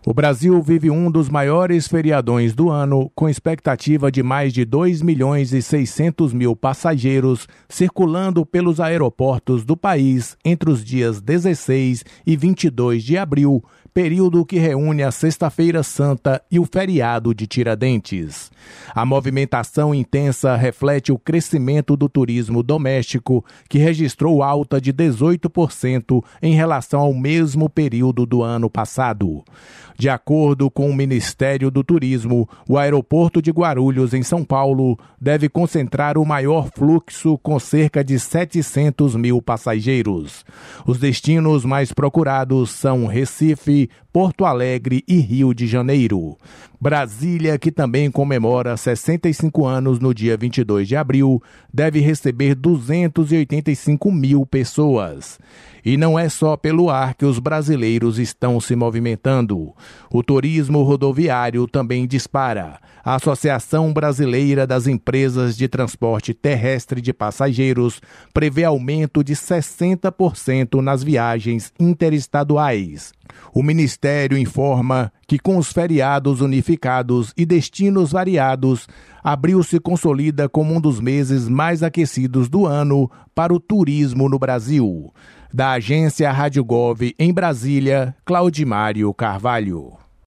O Brasil vive um dos maiores feriadões do ano, com expectativa de mais de 2.600.000 passageiros circulando pelos aeroportos do país entre os dias 16 e 22 de abril, período que reúne a Sexta-feira Santa e o feriado de Tiradentes. A movimentação intensa reflete o crescimento do turismo doméstico, que registrou alta de 18% em relação ao mesmo período do ano passado. De acordo com o Ministério do Turismo, o aeroporto de Guarulhos, em São Paulo, deve concentrar o maior fluxo, com cerca de 700.000 passageiros. Os destinos mais procurados são Recife, Porto Alegre e Rio de Janeiro. Brasília, que também comemora 65 anos no dia 22 de abril, deve receber 285.000 pessoas. E não é só pelo ar que os brasileiros estão se movimentando. O turismo rodoviário também dispara. A Associação Brasileira das Empresas de Transporte Terrestre de Passageiros prevê aumento de 60% nas viagens interestaduais. O Ministério informa que, com os feriados unificados e destinos variados, abril se consolida como um dos meses mais aquecidos do ano para o turismo no Brasil. Da agência Rádio Gov em Brasília, Claudimário Carvalho.